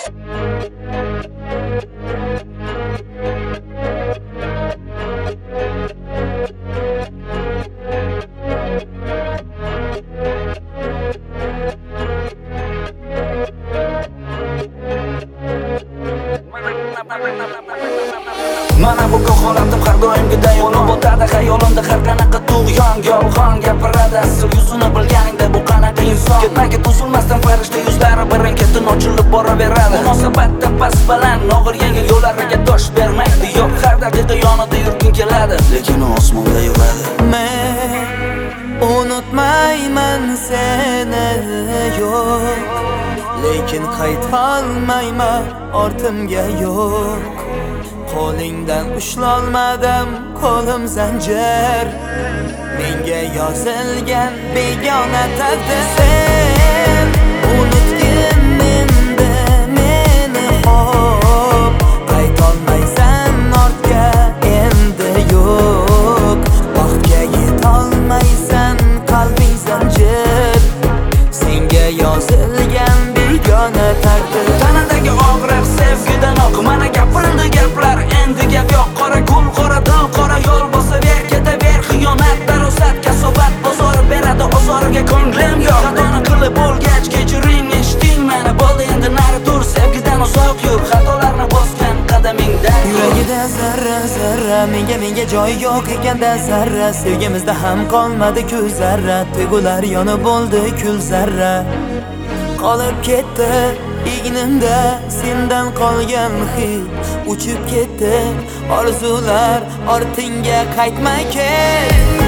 Mana bu holatim har doimgiday yonib o'tadi xayolimda har qanaqa tug'yon yolg'on gapiradi asl yuzini bilganingda bu qanaqa inson ketma-ket uzilmasdan farishta yuzlari birin-ketin ochilib boraveradi munosabatda past baland og'ir yengil yo'llariga dosh bermaydi yo'q har daqiqa yonida yurging keladi lekin u osmonda yuradi men unutmayman seni yo'q lekin qaytolmayman ortimga yo'q qo'lingdan ushlolmadim qo'lim zanjir menga yozilgan begona taqdir sen unutgin menda meni xo'p qaytolmaysan ortga endi yo'q baxtga yetolmaysan qalbing zanjir senga yozilgan begona taqdir tanadagi og'riq sevgidan oq mana gapirildi gaplar endi gap yo'q qora gul qora dil qora yo'l bosaver ketaver xiyonat darosat kasobat bozori beradi ozoriga ko'nglim yo'q xatoni qilib bo'lgach kechiring eshiting meni bo'ldi endi nari tur sevgidan uzoq yur xatolarni bosgan qadamingdan yuragida zarra zarra menga joyi yo'q ekanda zarra sevgimizda ham qolmadi-ku zarra tuyg'ular yonib bo'ldi kul zarra qolib ketdi egnimda sendan qolgan hid uchib ketdi orzular ortingga qaytma ket